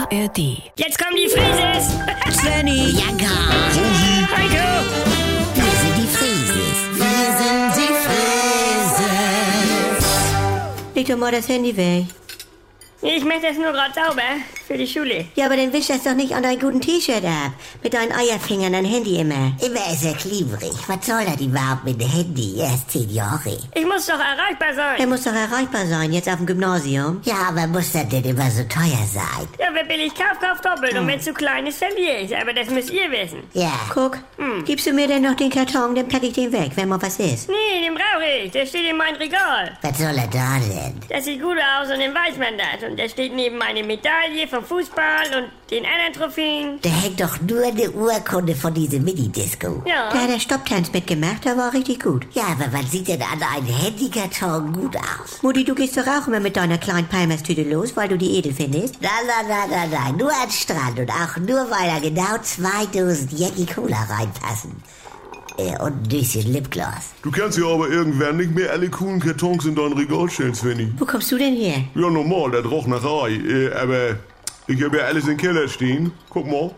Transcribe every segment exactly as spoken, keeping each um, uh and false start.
R D. Jetzt kommen die Frieses! Svenny! Ja, gar. Heiko! Wir sind die Frieses. Wir sind die Frieses. Leg doch mal das Handy weg. Ich mach das nur gerade sauber für die Schule. Ja, aber dann wisch das doch nicht an deinem guten T-Shirt ab. Mit deinen Eierfingern dein Handy immer. Immer ist er klieberig. Was soll das überhaupt mit dem Handy? Er ist zehn Jahre. Ich muss doch erreichbar sein. Er muss doch erreichbar sein, jetzt auf dem Gymnasium. Ja, aber muss das denn immer so teuer sein? Ja, wer billig kauft, kauft doppelt. Und wenn zu klein ist, verliere ich. Aber das müsst ihr wissen. Ja. Guck, Hm. gibst du mir denn noch den Karton, dann pack ich den weg, wenn mal was ist. Nee, den brauche ich. Der steht in meinem Regal. Was soll er da denn? Das sieht gut aus und dann weiß man das. Und der steht neben meine Medaille vom Fußball und den anderen Trophäen. Da hängt doch nur eine Urkunde von diesem Mini-Disco. Ja. Da hat der Stopptanz mitgemacht, der war richtig gut. Ja, aber was sieht denn an einem Handykarton gut aus? Mutti, du gehst doch auch immer mit deiner kleinen Palmerstüte los, weil du die edel findest. Nein, nein, nein, nein, nein. Nur an Strand und auch nur, weil da genau zwei Dosen Jackie Cola reinpassen. Äh, und ein bisschen Lipgloss. Du kannst ja aber irgendwann nicht mehr alle coolen Kartons in dein Regal stellen, Svenny. Wo kommst du denn her? Ja, normal, der roch nach Ei. Äh, aber ich habe ja alles im Keller stehen. Guck mal.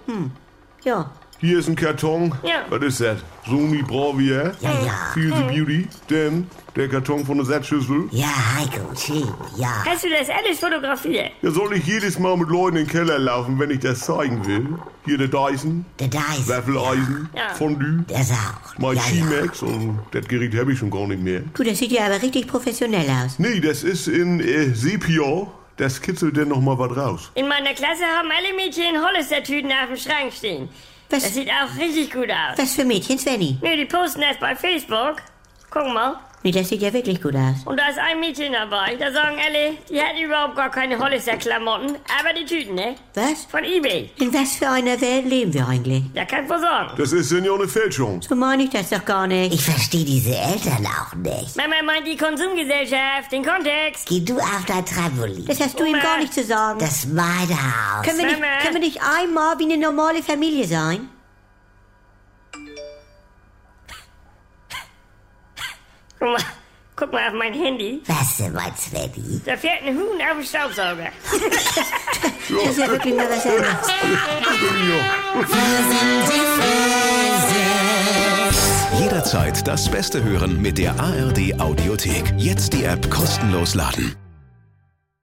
Ja. Hier ist ein Karton. Ja. Was ist das? Sony Bravia. Ja, ja. Feel the Beauty. Dann der Karton von der Satzschüssel. Ja, Heiko, schön, ja. Hast du das alles fotografiert? Ja, soll ich jedes Mal mit Leuten in den Keller laufen, wenn ich das zeigen will? Hier der Dyson, Der Dyson. Waffeleisen, Ja. Fondue, Das auch. mein ja, ja. Chimex und das Gerät habe ich schon gar nicht mehr. Du, das sieht ja aber richtig professionell aus. Nee, das ist in äh, Sepia. Das kitzelt denn noch mal was raus. In meiner Klasse haben alle Mädchen Hollister-Tüten auf dem Schrank stehen. Was, Das sieht auch richtig gut aus. was für Mädchen, Svenny? Nee, die posten das bei Facebook. Guck mal. Nee, das sieht ja wirklich gut aus. Und da ist ein Mädchen dabei. Da sagen alle, die hatten überhaupt gar keine Hollister-Klamotten, aber die Tüten, ne? Was? Von eBay. In was für einer Welt leben wir eigentlich? Da kann ich wohl sagen. Das ist denn ja eine Fälschung. So meine ich das doch gar nicht. Ich verstehe diese Eltern auch nicht. Mama meint die Konsumgesellschaft, den Kontext. Geh du auf dein Trampolin. Das hast du ihm Oma. gar nicht zu sagen. Das ist mein Haus. Können wir, nicht, Mama. können wir nicht einmal wie eine normale Familie sein? Guck mal, guck mal auf mein Handy. Was denn, mein Svenny? Da fährt ein Huhn auf dem Staubsauger. Das ist ja wirklich mal was anderes. Jederzeit das Beste hören mit der A R D Audiothek. Jetzt die App kostenlos laden.